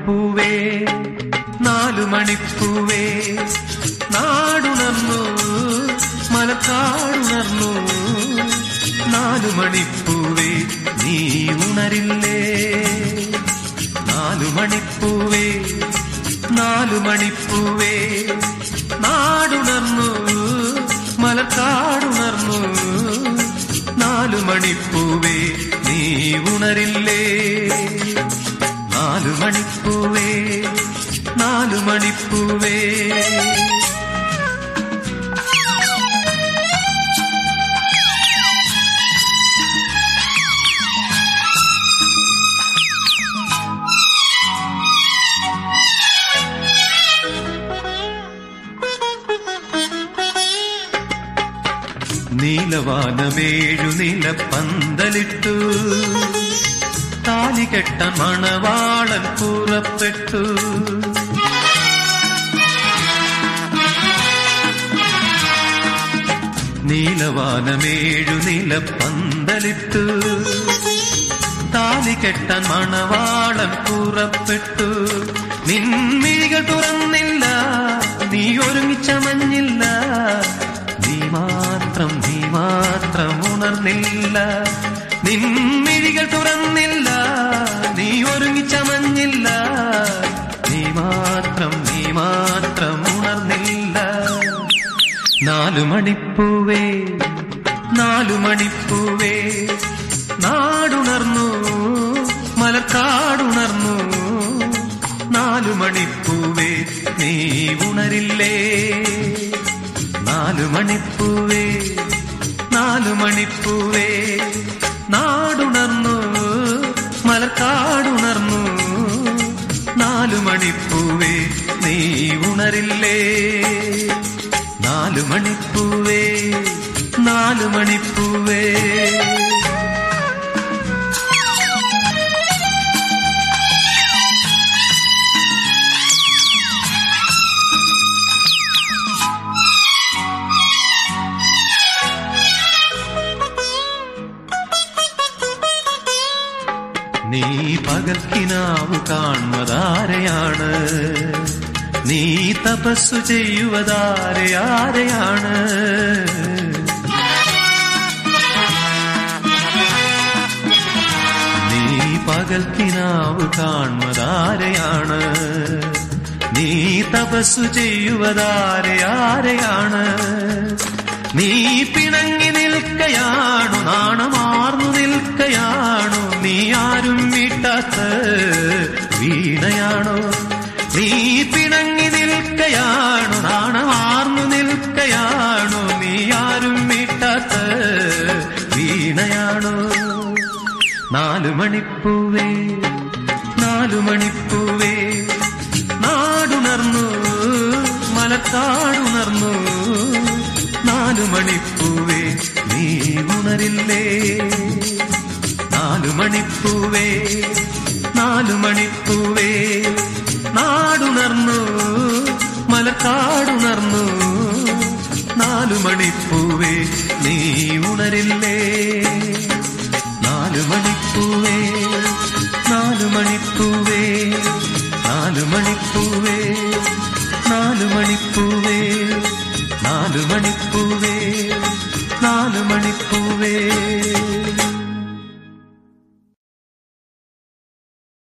മണിപ്പൂവേ നാലുമണിപ്പൂവേ നാടുണർന്നു മലക്കാടുണർന്നു നാലുമണിപ്പൂവേ നീ ഉണരില്ലേ നാലുമണിപ്പൂവേ നാലുമണിപ്പൂവേ നാടുണർന്നു മലക്കാടുണർന്നു നാലുമണിപ്പൂവേ നീ ഉണരില്ലേ നാലുമണിപ്പൂവേ നാലുമണിപ്പൂവേ നീലവാനമേഴു നിലപ്പന്തലിട്ടു താലികെട്ട മണവാളൻ പുറപ്പെട്ടു നീലവാനമേഴു നിലപ്പന്തലിട്ടു താലികെട്ട മണവാളൻ പുറപ്പെട്ടു നിൻമിഴികൾ തുറന്നില്ല നീ ഒരുങ്ങിച്ചമഞ്ഞില്ല നീ മാത്രം ഉണർന്നില്ല നിൻമിഴികൾ തുറന്നില്ല നീ ഒരുങ്ങിച്ചമഞ്ഞില്ല നീ മാത്രം ഉണർന്നില്ല നാലുമണിപ്പൂവേ നാലുമണിപ്പൂവേ നാടുണർന്നു മലക്കാടുണർന്നു നാലുമണിപ്പൂവേ നീ ഉണരില്ലേ നാലുമണിപ്പൂവേ നാലുമണിപ്പൂവേ നാടുണർന്നു മലക്കാടുണർന്നു നാലുമണിപ്പൂവേ നീ ഉണരില്ലേ നാലുമണിപ്പൂവേ നാലുമണിപ്പൂവേ നീ പകൽക്കിനാവ് കാണുന്നതാരെയാണ് നീ തപസ്സു ചെയ്യുവതാരെയാണ് നീ പകൽക്കിനാവ് കാണുന്നതാരെയാണ് നീ തപസ്സു ചെയ്യുവതാരെയാണ് നീ പിണങ്ങി നിൽക്കയാണു നാണമാർന്നു നിൽക്കയാണു നീ ആരും വീട്ടാത്ത വീണയാണോ നീ പിണങ്ങി നിൽക്കയാണു നാണമാർന്നു നിൽക്കയാണു നീ ആരും വീട്ടാത്ത വീണയാണോ നാലുമണിപ്പൂവേ നാലുമണിപ്പൂവേ നാടുണർന്നു മലക്കാടുണർന്നു നാലുമണിപ്പൂവേ നീ ഉണരില്ലേ നാലുമണിപ്പൂവേ നാലുമണിപ്പൂവേ നാടുണർന്നു മലക്കാടുണർന്നു നാലുമണിപ്പൂവേ നീ ഉണരില്ലേ നാലുമണിപ്പൂവേ നാലുമണിപ്പൂവേ നാലുമണിപ്പൂവേ നാലുമണിപ്പൂവേ നാലുമണിപ്പൂവേ നാലുമണിപ്പൂവേ